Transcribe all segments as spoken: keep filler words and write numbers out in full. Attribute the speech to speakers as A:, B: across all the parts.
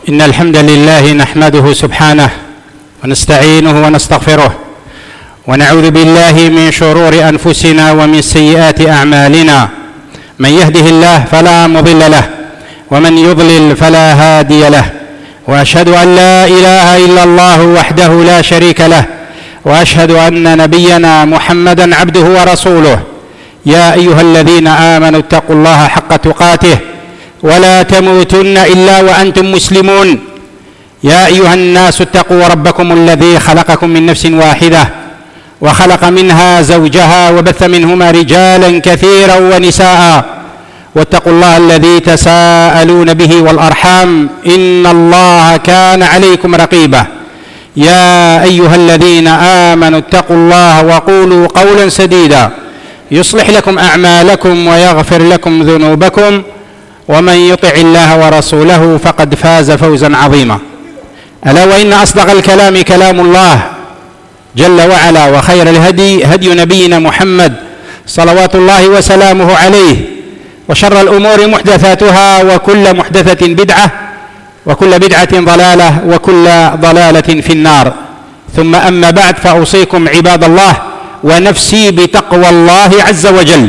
A: إن الحمد لله نحمده سبحانه ونستعينه ونستغفره ونعوذ بالله من شرور أنفسنا ومن سيئات أعمالنا. من يهده الله فلا مضل له ومن يضلل فلا هادي له، وأشهد أن لا إله إلا الله وحده لا شريك له، وأشهد أن نبينا محمدا عبده ورسوله. يا أيها الذين آمنوا اتقوا الله حق تقاته ولا تموتن إلا وأنتم مسلمون. يا أيها الناس اتقوا ربكم الذي خلقكم من نفس واحدة وخلق منها زوجها وبث منهما رجالا كثيرا ونساء، واتقوا الله الذي تساءلون به والأرحام إن الله كان عليكم رقيبا. يا أيها الذين آمنوا اتقوا الله وقولوا قولا سديدا يصلح لكم أعمالكم ويغفر لكم ذنوبكم، ومن يطع الله ورسوله فقد فاز فوزا عظيما. ألا وإن أصدق الكلام كلام الله جل وعلا، وخير الهدي هدي نبينا محمد صلوات الله وسلامه عليه، وشر الأمور محدثاتها وكل محدثة بدعة وكل بدعة ضلالة وكل ضلالة في النار. ثم أما بعد، فأوصيكم عباد الله ونفسي بتقوى الله عز وجل.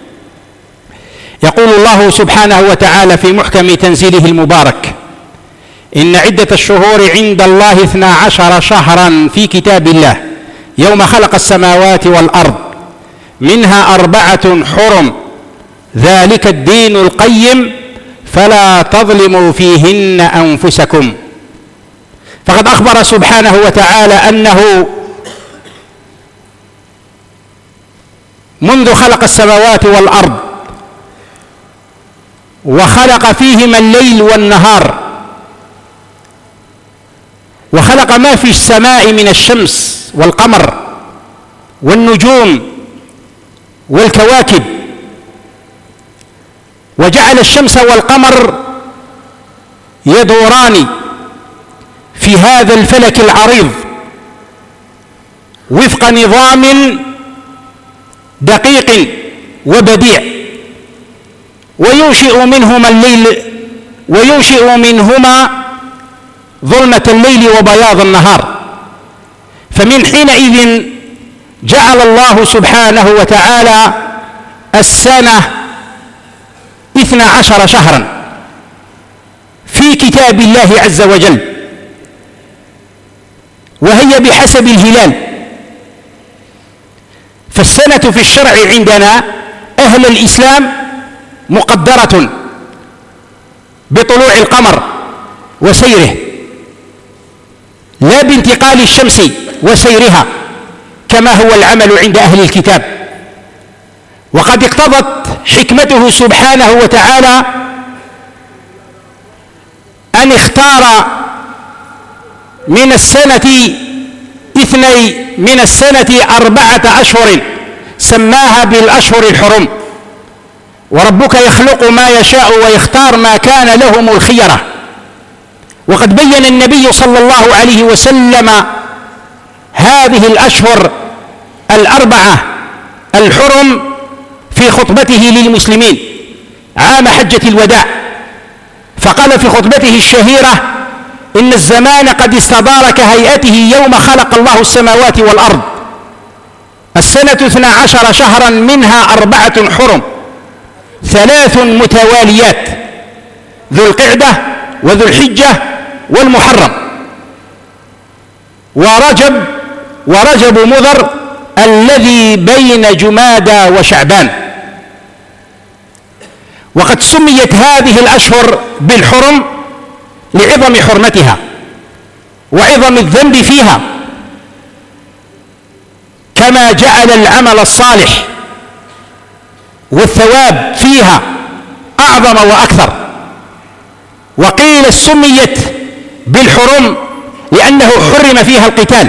A: يقول الله سبحانه وتعالى في محكم تنزيله المبارك: إن عدة الشهور عند الله اثنا عشر شهرا في كتاب الله يوم خلق السماوات والأرض منها أربعة حرم ذلك الدين القيم فلا تظلموا فيهن أنفسكم. فقد أخبر سبحانه وتعالى أنه منذ خلق السماوات والأرض وخلق فيهما الليل والنهار، وخلق ما في السماء من الشمس والقمر والنجوم والكواكب، وجعل الشمس والقمر يدوران في هذا الفلك العريض وفق نظام دقيق وبديع، وينشئ منهما الليل وينشئ منهما ظلمة الليل وبياض النهار. فمن حينئذ جعل الله سبحانه وتعالى السنة اثنا عشر شهرا في كتاب الله عز وجل، وهي بحسب الهلال. فالسنة في الشرع عندنا أهل الإسلام مقدرة بطلوع القمر وسيره، لا بانتقال الشمس وسيرها كما هو العمل عند أهل الكتاب. وقد اقتضت حكمته سبحانه وتعالى أن اختار من السنة اثني من السنة أربعة أشهر سماها بالأشهر الحرم. وربك يخلق ما يشاء ويختار ما كان لهم الخيرة. وقد بين النبي صلى الله عليه وسلم هذه الأشهر الأربعة الحرم في خطبته للمسلمين عام حجة الوداع، فقال في خطبته الشهيرة: إن الزمان قد استدار كهيئته يوم خلق الله السماوات والأرض. السنة اثنا عشر شهرا منها أربعة حرم، ثلاث متواليات: ذو القعدة وذو الحجة والمحرم ورجب ورجب مضر الذي بين جمادى وشعبان. وقد سميت هذه الأشهر بالحرم لعظم حرمتها وعظم الذنب فيها، كما جعل العمل الصالح والثواب فيها أعظم وأكثر. وقيل سميت بالحرم لأنه حرم فيها القتال،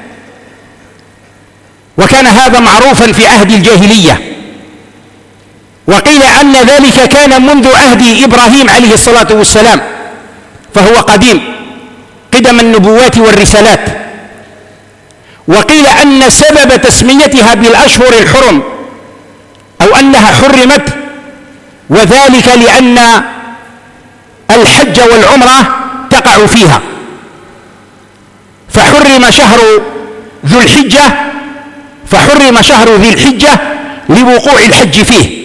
A: وكان هذا معروفا في عهد الجاهلية. وقيل أن ذلك كان منذ عهد إبراهيم عليه الصلاة والسلام، فهو قديم قدم النبوات والرسالات. وقيل أن سبب تسميتها بالأشهر الحرم أو أنها حرمت وذلك لأن الحج والعمرة
B: تقع فيها. فحرم شهر ذو الحجة فحرم شهر ذي الحجة لوقوع الحج فيه،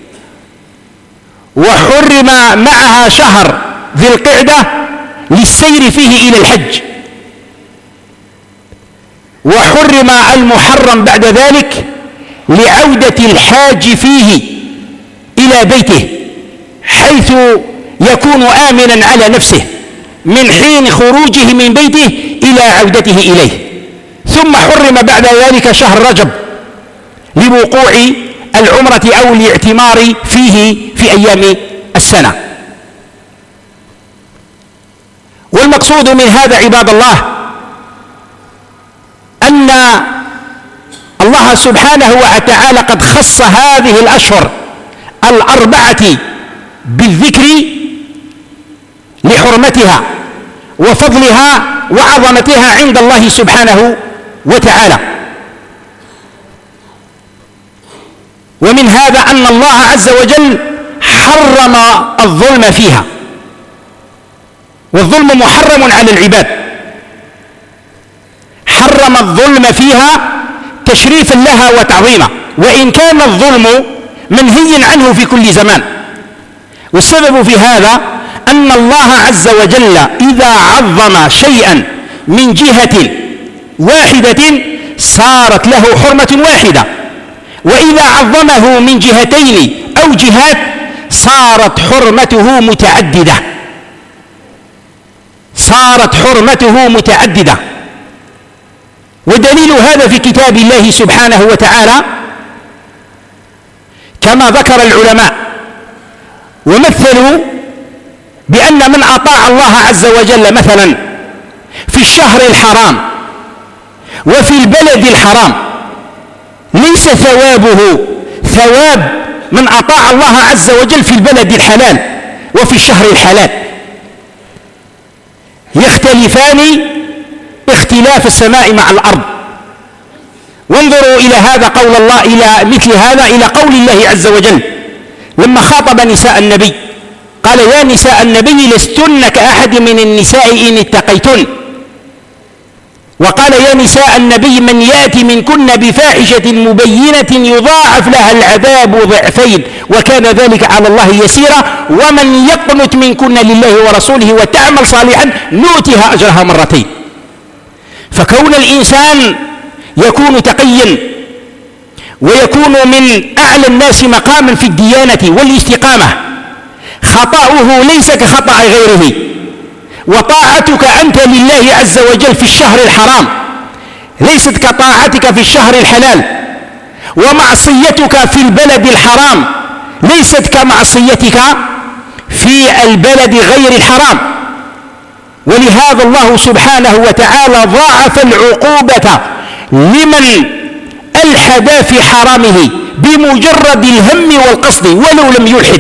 B: وحرم معها شهر ذي القعدة للسير فيه إلى الحج، وحرم المحرم بعد ذلك لعودة الحاج فيه إلى بيته حيث يكون آمنا على نفسه من حين خروجه من بيته إلى عودته إليه. ثم حرم بعد ذلك شهر رجب لوقوع العمرة أو الاعتمار فيه في أيام السنة. والمقصود من هذا عباد الله أن الله سبحانه وتعالى قد خص هذه الأشهر الأربعة بالذكر لحرمتها وفضلها وعظمتها عند الله سبحانه وتعالى. ومن هذا أن الله عز وجل حرم الظلم فيها، والظلم محرم على العباد. حرم الظلم فيها تشريفا لها وتعظيما، وإن كان الظلم منهي عنه في كل زمان. والسبب في هذا أن الله عز وجل إذا عظم شيئا من جهة واحدة صارت له حرمة واحدة، وإذا عظمه من جهتين أو جهات صارت حرمته متعددة صارت حرمته متعددة ودليل هذا في كتاب الله سبحانه وتعالى كما ذكر العلماء ومثلوا بأن من أطاع الله عز وجل مثلا في الشهر الحرام وفي البلد الحرام ليس ثوابه ثواب من أطاع الله عز وجل في البلد الحلال وفي الشهر الحلال، يختلفان اختلاف السماء مع الأرض. وانظروا إلى هذا قول الله إلى مثل هذا إلى قول الله عز وجل لما خاطب نساء النبي قال: يا نساء النبي لستن كأحد من النساء إن اتقيتن. وقال: يا نساء النبي من يأتي منكن بفاحشة مبينة يضاعف لها العذاب ضعفين وكان ذلك على الله يسيرا ومن يقنت منكن لله ورسوله وتعمل صالحا نؤتها أجرها مرتين. فكون الإنسان يكون تقيا ويكون من أعلى الناس مقاما في الديانة والاستقامة خطأه ليس كخطأ غيره، وطاعتك أنت لله عز وجل في الشهر الحرام ليست كطاعتك في الشهر الحلال، ومعصيتك في البلد الحرام ليست كمعصيتك في البلد غير الحرام. ولهذا الله سبحانه وتعالى ضاعف العقوبة لمن ألحد في حرامه بمجرد الهم والقصد ولو لم يلحد،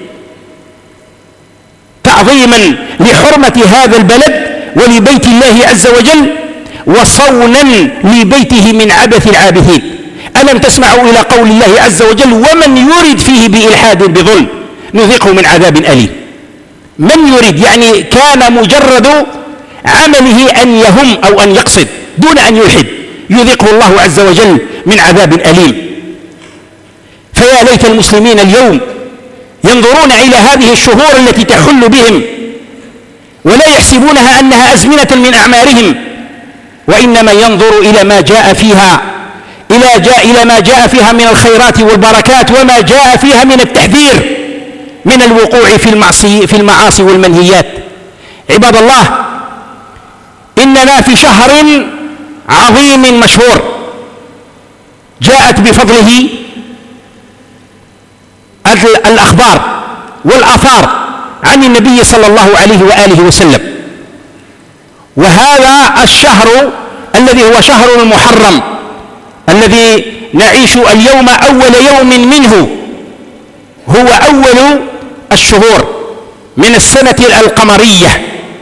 B: تعظيما لحرمة هذا البلد ولبيت الله عز وجل وصونا لبيته من عبث العابثين. ألم تسمعوا إلى قول الله عز وجل: ومن يرد فيه بإلحاد بظلم نذقه من عذاب أليم. من يريد يعني كان مجرد عمله أن يهم أو أن يقصد دون أن يلحد يذقه الله عز وجل من عذاب أليم. فيا ليت المسلمين اليوم ينظرون إلى هذه الشهور التي تحل بهم ولا يحسبونها أنها أزمنة من أعمارهم، وإنما ينظر إلى ما جاء فيها إلى, جاء إلى ما جاء فيها من الخيرات والبركات وما جاء فيها من التحذير من الوقوع في المعصي في المعاصي والمنهيات. عباد الله، إننا في شهر عظيم مشهور جاءت بفضله الأخبار والآثار عن النبي صلى الله عليه وآله وسلم. وهذا الشهر الذي هو شهر المحرم الذي نعيش اليوم أول يوم منه هو أول الشهور من السنة القمرية،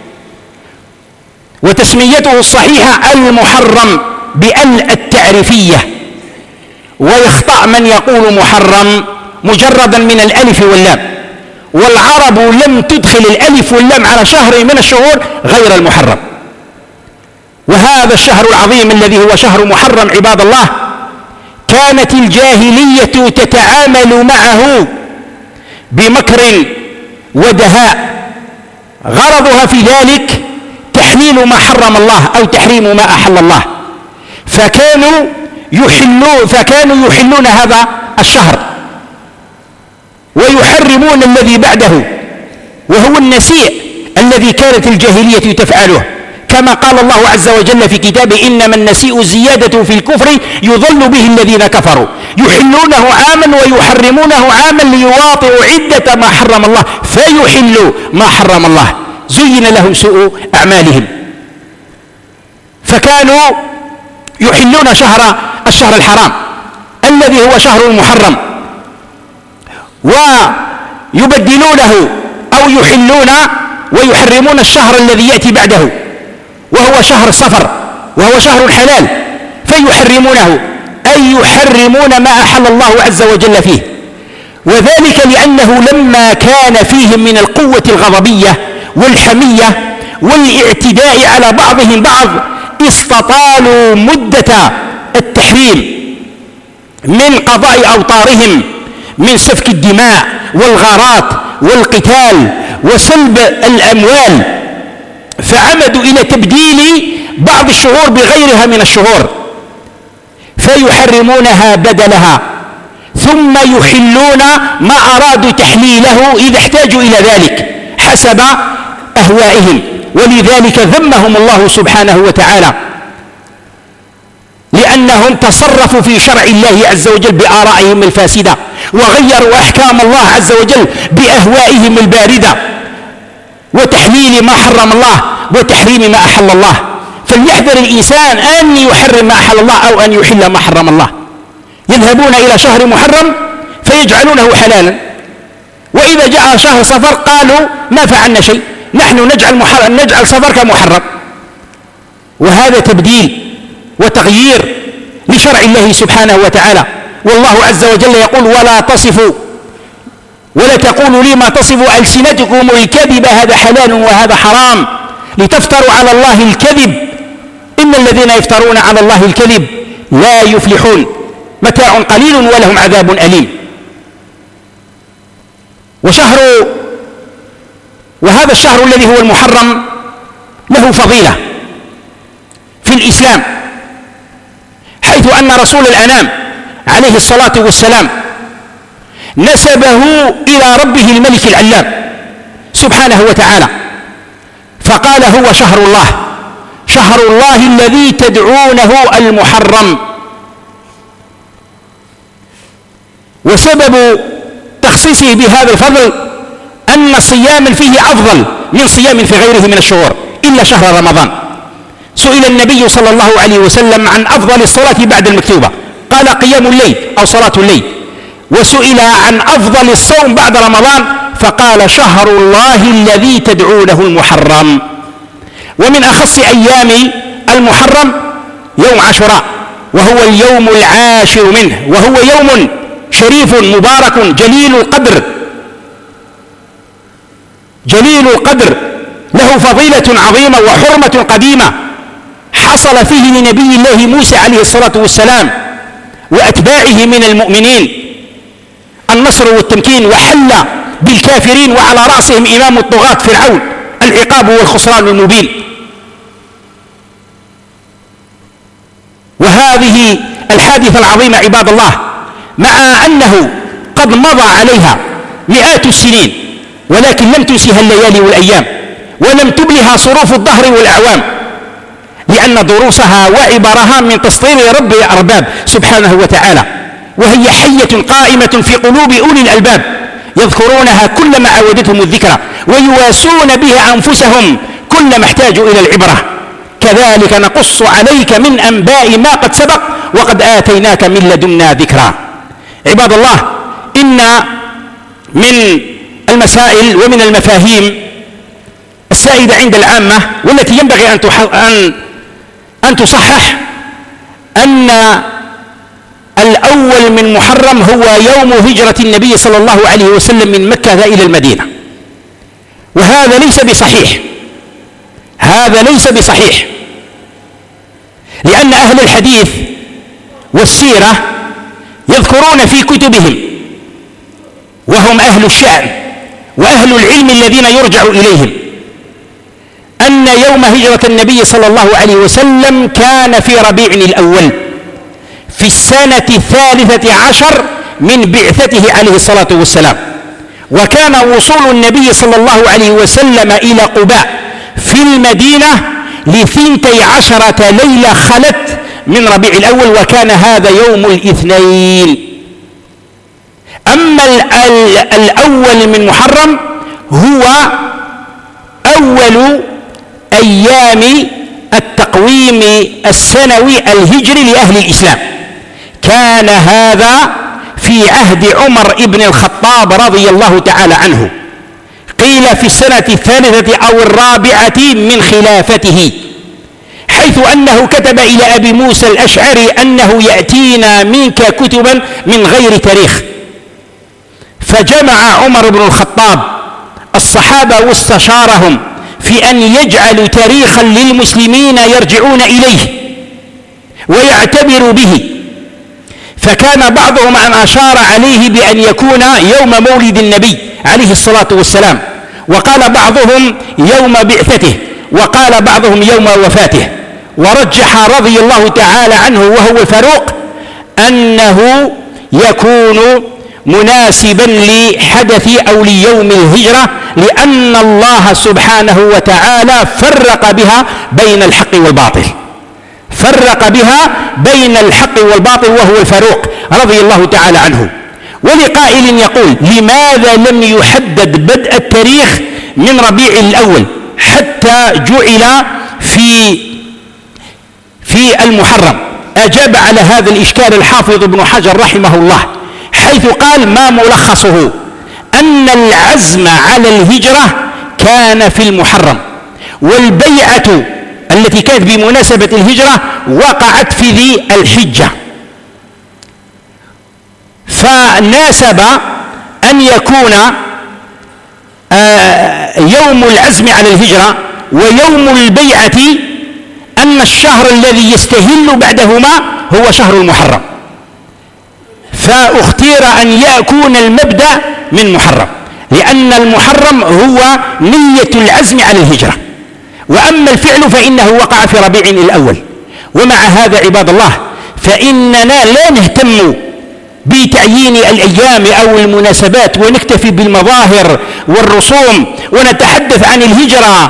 B: وتسميته الصحيحة المحرم بال التعريفية، ويخطأ من يقول محرم مجردا من الألف واللام، والعرب لم تدخل الألف واللام على شهر من الشهور غير المحرم. وهذا الشهر العظيم الذي هو شهر محرم عباد الله، كانت الجاهلية تتعامل معه بمكر ودهاء، غرضها في ذلك تحليل ما حرم الله أو تحريم ما أحل الله، فكانوا يحلون فكانوا يحلون هذا الشهر ويحرمون الذي بعده، وهو النسيء الذي كانت الجاهلية تفعله، كما قال الله عز وجل في كتابه: إنما النسيء زيادة في الكفر يضل به الذين كفروا، يحلونه عاما ويحرمونه عاما ليواطئوا عدة ما حرم الله فيحلوا ما حرم الله، زين لهم سوء أعمالهم. فكانوا يحلون شهر الشهر الحرام الذي هو شهر المحرم، ويبدلونه أو يحلون ويحرمون الشهر الذي يأتي بعده وهو شهر الصفر وهو شهر الحلال، فيحرمونه أي يحرمون ما أحل الله عز وجل فيه، وذلك لأنه لما كان فيهم من القوة الغضبية والحمية والاعتداء على بعضهم بعض استطالوا مدة التحريم من قضاء أوطارهم، من سفك الدماء والغارات والقتال وسلب الأموال، فعمدوا إلى تبديل بعض الشهور بغيرها من الشهور فيحرمونها بدلها، ثم يحلون ما أرادوا تحليله إذا احتاجوا إلى ذلك حسب أهوائهم. ولذلك ذمهم الله سبحانه وتعالى لأنهم تصرفوا في شرع الله عز وجل بآرائهم الفاسدة، وغيروا أحكام الله عز وجل بأهوائهم الباردة، وتحليل ما حرم الله وتحريم ما أحل الله. فليحذر الإنسان أن يحرم ما أحل الله أو أن يحل ما حرم الله. يذهبون إلى شهر محرم فيجعلونه حلالا، وإذا جاء شهر صفر قالوا ما فعلنا شيء، نحن نجعل, محرم نجعل صفر كمحرم، وهذا تبديل وتغيير لشرع الله سبحانه وتعالى. والله عز وجل يقول: ولا تصفوا ولا تقولوا لما تصف ألسنتكم الكذب هذا حلال وهذا حرام لتفتروا على الله الكذب إن الذين يفترون على الله الكذب لا يفلحون، متاع قليل ولهم عذاب أليم. وشهر وهذا الشهر الذي هو المحرم له فضيلة في الإسلام، حيث أن رسول الأنام عليه الصلاة والسلام نسبه إلى ربه الملك العلام سبحانه وتعالى، فقال: هو شهر الله، شهر الله الذي تدعونه المحرم. وسبب تخصيصه بهذا الفضل أن الصيام فيه أفضل من صيام في غيره من الشهور إلا شهر رمضان. سئل النبي صلى الله عليه وسلم عن أفضل الصلاة بعد المكتوبة، قال: قيام الليل أو صلاة الليل. وسئل عن أفضل الصوم بعد رمضان فقال: شهر الله الذي تدعونه المحرم. ومن أخص أيام المحرم يوم عاشوراء، وهو اليوم العاشر منه، وهو يوم شريف مبارك جليل القدر جليل القدر له فضيلة عظيمة وحرمة قديمة، حصل فيه لنبي الله موسى عليه الصلاة والسلام وأتباعه من المؤمنين النصر والتمكين، وحل بالكافرين وعلى رأسهم إمام الطغاة فرعون العقاب والخسران المبين. وهذه الحادثة العظيمة عباد الله مع أنه قد مضى عليها مئات السنين ولكن لم تنسها الليالي والأيام، ولم تبلها صروف الدهر والأعوام، لأن دروسها وعبرها من تسطير رب الأرباب سبحانه وتعالى، وهي حية قائمة في قلوب أولي الألباب يذكرونها كلما عودتهم الذكرى، ويواسون بها أنفسهم كلما احتاجوا إلى العبرة. كذلك نقص عليك من أنباء ما قد سبق وقد آتيناك من لدنا ذكرى. عباد الله، إن من المسائل ومن المفاهيم السائدة عند العامة والتي ينبغي أن أن أن تصحح أن الأول من محرم هو يوم هجرة النبي صلى الله عليه وسلم من مكة إلى المدينة، وهذا ليس بصحيح، هذا ليس بصحيح، لأن أهل الحديث والسيرة يذكرون في كتبهم، وهم أهل الشأن وأهل العلم الذين يرجع إليهم، أن يوم هجرة النبي صلى الله عليه وسلم كان في ربيع الأول في السنة الثالثة عشر من بعثته عليه الصلاة والسلام، وكان وصول النبي صلى الله عليه وسلم إلى قباء في المدينة لثنتي عشرة ليلة خلت من ربيع الأول، وكان هذا يوم الاثنين. أما الأول من محرم هو أول أيام التقويم السنوي الهجري لأهل الإسلام، كان هذا في عهد عمر بن الخطاب رضي الله تعالى عنه، قيل في السنة الثالثة أو الرابعة من خلافته، حيث أنه كتب إلى أبي موسى الأشعري أنه يأتينا منك كتبا من غير تاريخ، فجمع عمر بن الخطاب الصحابة واستشارهم في أن يجعلوا تاريخا للمسلمين يرجعون إليه ويعتبروا به، فكان بعضهم أن أشار عليه بأن يكون يوم مولد النبي عليه الصلاة والسلام، وقال بعضهم يوم بعثته، وقال بعضهم يوم وفاته، ورجح رضي الله تعالى عنه وهو الفاروق أنه يكون مناسبا لحدث أو ليوم الهجرة، لأن الله سبحانه وتعالى فرق بها بين الحق والباطل، فرق بها بين الحق والباطل وهو الفاروق رضي الله تعالى عنه. ولقائل يقول: لماذا لم يحدد بدء التاريخ من ربيع الأول حتى جعل في في المحرم؟ أجاب على هذا الإشكال الحافظ ابن حجر رحمه الله، حيث قال: ما ملخصه أن العزم على الهجرة كان في المحرم، والبيعة التي كانت بمناسبة الهجرة وقعت في ذي الحجة، فناسب أن يكون يوم العزم على الهجرة ويوم البيعة أن الشهر الذي يستهل بعدهما هو شهر المحرم، فاختير أن يكون المبدأ من محرم، لأن المحرم هو نية العزم على الهجرة، وأما الفعل فإنه وقع في ربيع الأول. ومع هذا عباد الله، فإننا لا نهتم بتعيين الأيام أو المناسبات ونكتفي بالمظاهر والرسوم ونتحدث عن الهجرة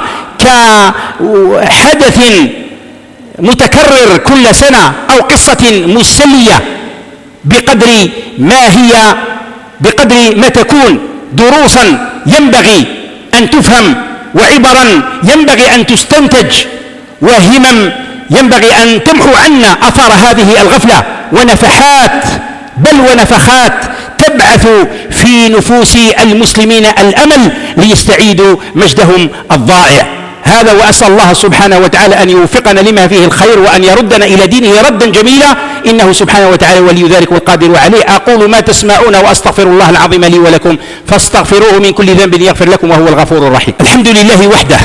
B: كحدث متكرر كل سنة أو قصة مسلية، بقدر ما هي بقدر ما تكون دروسا ينبغي أن تفهم، وعبرا ينبغي أن تستنتج، وهمم ينبغي أن تمحو عنا أثار هذه الغفلة، ونفحات بل ونفخات تبعث في نفوس المسلمين الأمل ليستعيدوا مجدهم الضائع. هذا، وأسأل الله سبحانه وتعالى أن يوفقنا لما فيه الخير، وأن يردنا إلى دينه ردا جميلا، إنه سبحانه وتعالى ولي ذلك والقادر عليه. أقول ما تسمعون وأستغفر الله العظيم لي ولكم فاستغفروه من كل ذنب يغفر لكم وهو الغفور الرحيم. الحمد لله وحده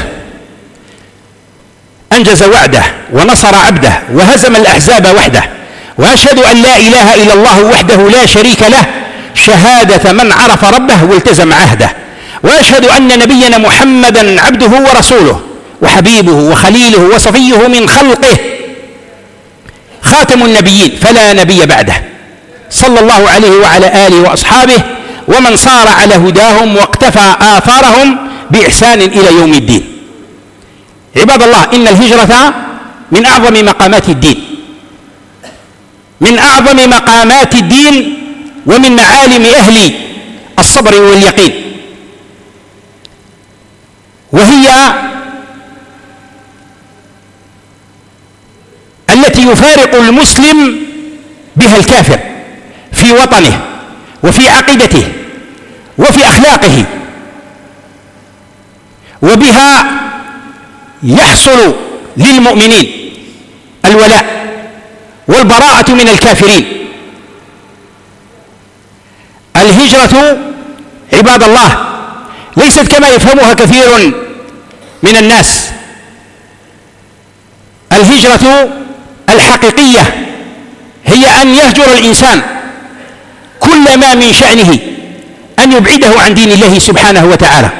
B: أنجز وعده ونصر عبده وهزم الأحزاب وحده، وأشهد أن لا إله إلا الله وحده لا شريك له شهادة من عرف ربه والتزم عهده، وأشهد أن نبينا محمدا عبده ورسوله وحبيبه وخليله وصفيه من خلقه، خاتم النبيين فلا نبي بعده، صلى الله عليه وعلى آله وأصحابه ومن صار على هداهم واقتفى آثارهم بإحسان إلى يوم الدين. عباد الله، إن الهجرة من أعظم مقامات الدين، من أعظم مقامات الدين ومن معالم أهل الصبر واليقين، وهي التي يفارق المسلم بها الكافر في وطنه وفي عقيدته وفي أخلاقه، وبها يحصل للمؤمنين الولاء والبراءة من الكافرين، الهجرة عباد الله ليست كما يفهمها كثير من الناس. الهجرة الحقيقية هي أن يهجر الإنسان كل ما من شأنه أن يبعده عن دين الله سبحانه وتعالى.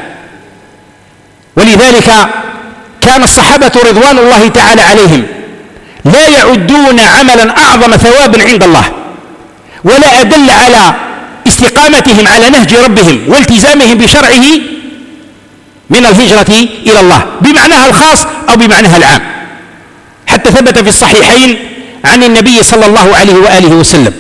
B: ولذلك كان الصحابة رضوان الله تعالى عليهم لا يعدون عملا أعظم ثوابا عند الله ولا أدل على استقامتهم على نهج ربهم والتزامهم بشرعه من الهجرة إلى الله بمعناها الخاص أو بمعناها العام. حتى ثبت في الصحيحين عن النبي صلى الله عليه وآله وسلم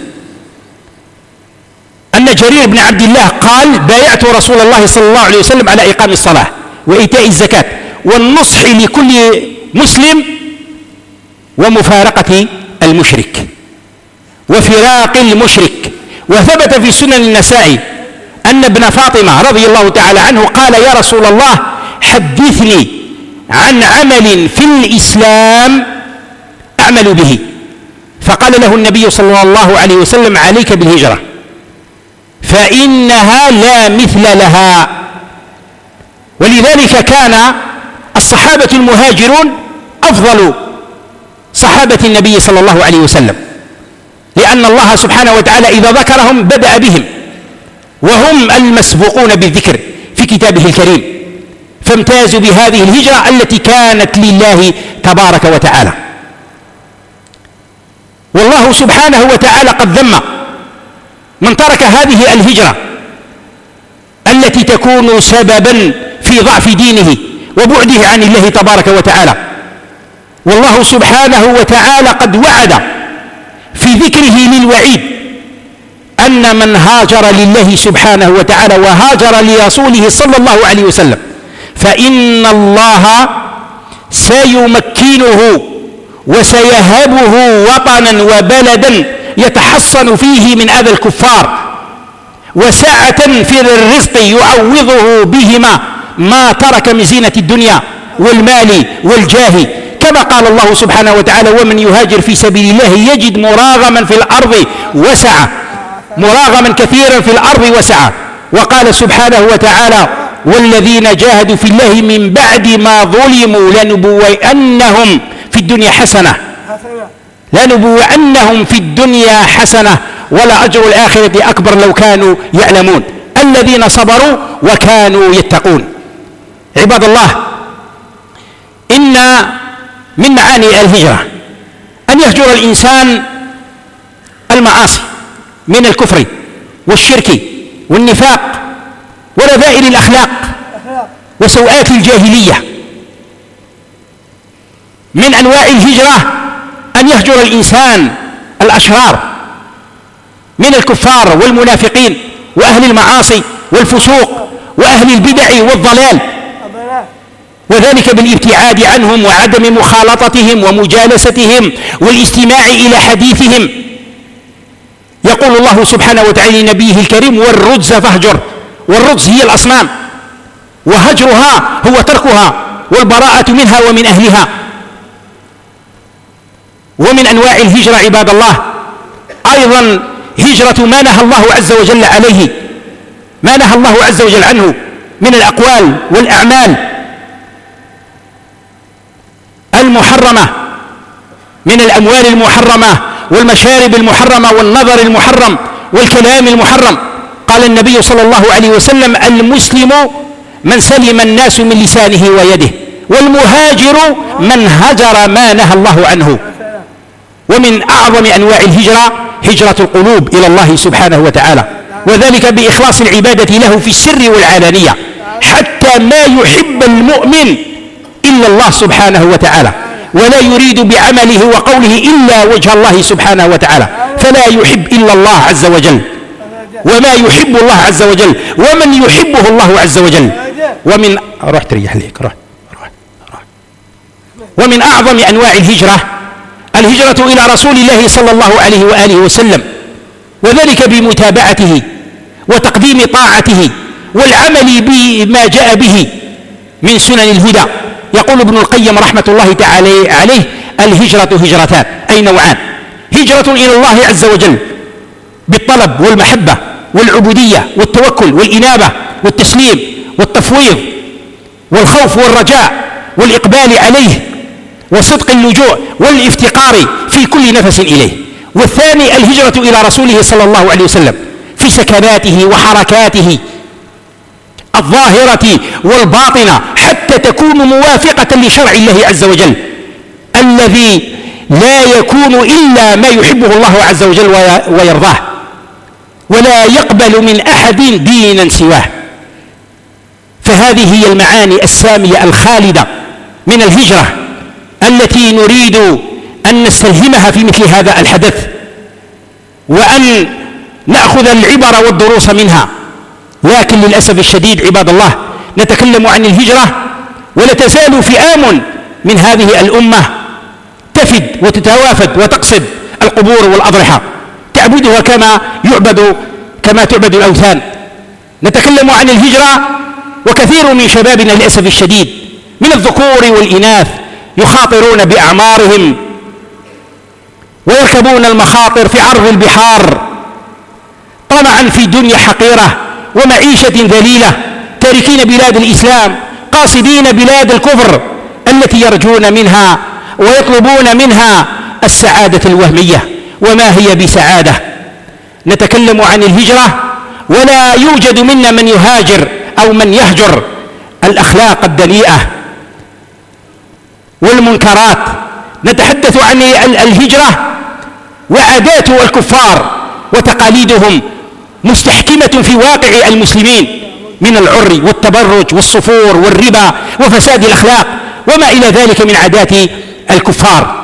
B: أن جرير بن عبد الله قال: بايعت رسول الله صلى الله عليه وسلم على إقام الصلاة وإيتاء الزكاة والنصح لكل مسلم ومفارقة المشرك وفراق المشرك. وثبت في سنن النسائي أن ابن فاطمة رضي الله تعالى عنه قال: يا رسول الله حدثني عن عمل في الإسلام أعمل به. فقال له النبي صلى الله عليه وسلم: عليك بالهجرة فإنها لا مثل لها. ولذلك كان الصحابة المهاجرون أفضل صحابة النبي صلى الله عليه وسلم، لأن الله سبحانه وتعالى إذا ذكرهم بدأ بهم، وهم المسبوقون بالذكر في كتابه الكريم، فامتازوا بهذه الهجرة التي كانت لله تبارك وتعالى. والله سبحانه وتعالى قد ذم من ترك هذه الهجرة التي تكون سببا في ضعف دينه وبعده عن الله تبارك وتعالى. والله سبحانه وتعالى قد وعد في ذكره للوعيد أن من هاجر لله سبحانه وتعالى وهاجر لرسوله صلى الله عليه وسلم فإن الله سيمكنه وسيهبه وطنا وبلدا يتحصن فيه من أذى الكفار، وسعة في الرزق يعوضه بهما ما ترك من زينة الدنيا والمال والجاه، كما قال الله سبحانه وتعالى: ومن يهاجر في سبيل الله يجد مراغما في الأرض وسعة، مراغما كثيرا في الأرض وسعة. وقال سبحانه وتعالى: والذين جاهدوا في الله من بعد ما ظلموا لنبوئنهم في الدنيا حسنة لنبوئنهم في الدنيا حسنة ولأجر الآخرة أكبر لو كانوا يعلمون الذين صبروا وكانوا يتقون. عباد الله، إن من معاني الهجرة أن يهجر الإنسان المعاصي من الكفر والشرك والنفاق ورذائل الأخلاق وسوءات الجاهلية. من أنواع الهجرة أن يهجر الإنسان الأشرار من الكفار والمنافقين وأهل المعاصي والفسوق وأهل البدع والضلال، وذلك بالابتعاد عنهم وعدم مخالطتهم ومجالستهم والاستماع إلى حديثهم. يقول الله سبحانه وتعالى لنبيه الكريم: والرجز فاهجر. والرجز هي الأصنام، وهجرها هو تركها والبراءة منها ومن أهلها. ومن أنواع الهجرة عباد الله أيضا هجرة ما نهى الله عز وجل عليه، ما نهى الله عز وجل عنه من الأقوال والأعمال المحرمة، من الأموال المحرمة والمشارب المحرمة والنظر المحرم والكلام المحرم. قال النبي صلى الله عليه وسلم: المسلم من سلم الناس من لسانه ويده، والمهاجر من هجر ما نهى الله عنه. ومن أعظم أنواع الهجرة هجرة القلوب إلى الله سبحانه وتعالى، وذلك بإخلاص العبادة له في السر والعلانية، حتى ما يحب المؤمن إلا الله سبحانه وتعالى، ولا يريد بعمله وقوله إلا وجه الله سبحانه وتعالى، فلا يحب إلا الله عز وجل، وما يحب الله عز وجل ومن يحبه الله عز وجل. ومن روح تريح ليك روح روح روح. ومن أعظم أنواع الهجرة الهجرة إلى رسول الله صلى الله عليه وآله وسلم، وذلك بمتابعته وتقديم طاعته والعمل بما جاء به من سنن الهدى. يقول ابن القيم رحمة الله تعالى عليه: الهجرة هجرتان، أي نوعان: هجرة إلى الله عز وجل بالطلب والمحبة والعبودية والتوكل والإنابة والتسليم والتفويض والخوف والرجاء والإقبال عليه وصدق اللجوء والافتقار في كل نفس إليه. والثاني الهجرة إلى رسوله صلى الله عليه وسلم في سكناته وحركاته الظاهرة والباطنة حتى تكون موافقة لشرع الله عز وجل الذي لا يكون إلا ما يحبه الله عز وجل ويرضاه، ولا يقبل من أحد دينا سواه. فهذه هي المعاني السامية الخالدة من الهجرة التي نريد أن نستلهمها في مثل هذا الحدث، وأن نأخذ العبر والدروس منها. لكن للأسف الشديد عباد الله نتكلم عن الهجرة ولا تزال فئام من هذه الأمة تفد وتتوافد وتقصد القبور والأضرحة تعبدها كما يعبد كما تعبد الأوثان. نتكلم عن الهجرة وكثير من شبابنا للأسف الشديد من الذكور والإناث يخاطرون بأعمارهم ويركبون المخاطر في عرض البحار طمعا في دنيا حقيرة ومعيشة ذليلة، تاركين بلاد الإسلام قاصدين بلاد الكفر التي يرجون منها ويطلبون منها السعادة الوهمية، وما هي بسعادة. نتكلم عن الهجرة ولا يوجد منا من يهاجر أو من يهجر الأخلاق الدنيئة والمنكرات. نتحدث عن الهجرة وعادات الكفار وتقاليدهم مستحكمة في واقع المسلمين من العري والتبرج والصفور والربا وفساد الأخلاق وما إلى ذلك من عادات الكفار،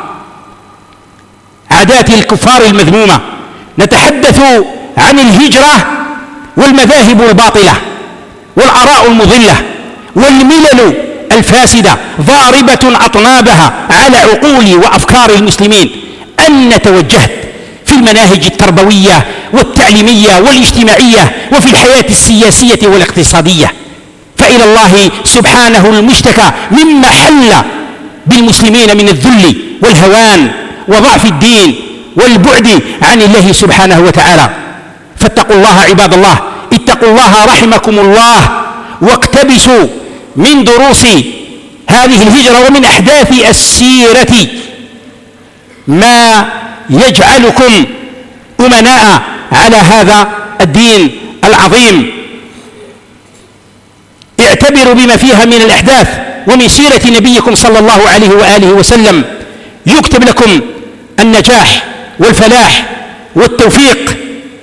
B: عادات الكفار المذمومة. نتحدث عن الهجرة والمذاهب الباطلة والآراء المضلة والملل الفاسدة ضاربة أطنابها على عقول وأفكار المسلمين. أن توجهت في المناهج التربوية والتعليمية والاجتماعية وفي الحياة السياسية والاقتصادية، فإلى الله سبحانه المشتكى مما حل بالمسلمين من الذل والهوان وضعف الدين والبعد عن الله سبحانه وتعالى. فاتقوا الله عباد الله، اتقوا الله رحمكم الله، واقتبسوا من دروس هذه الهجرة ومن أحداث السيرة ما يجعلكم أمناء على هذا الدين العظيم. اعتبروا بما فيها من الأحداث ومن سيرة نبيكم صلى الله عليه وآله وسلم، يكتب لكم النجاح والفلاح والتوفيق،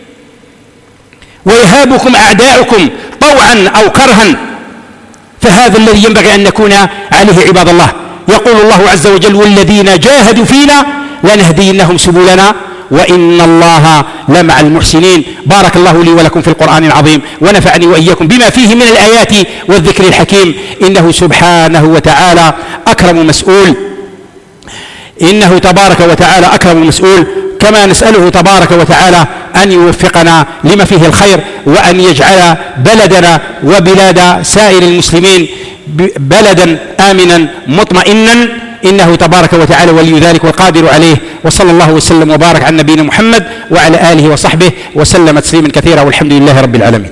B: ويهابكم أعداؤكم طوعا أو كرها. فهذا الذي ينبغي أن نكون عليه عباد الله. يقول الله عز وجل: والذين جاهدوا فينا لنهدينهم سبلنا وإن الله لمع المحسنين. بارك الله لي ولكم في القرآن العظيم، ونفعني وإياكم بما فيه من الآيات والذكر الحكيم. إنه سبحانه وتعالى أكرم مسؤول، إنه تبارك وتعالى أكرم مسؤول. كما نسأله تبارك وتعالى أن يوفقنا لما فيه الخير، وأن يجعل بلدنا وبلاد سائر المسلمين بلدا آمنا مطمئنا، إنه تبارك وتعالى ولي ذلك والقادر عليه. وصلى الله وسلم وبارك على نبينا محمد وعلى آله وصحبه وسلم تسليما كثيرا، والحمد لله رب العالمين.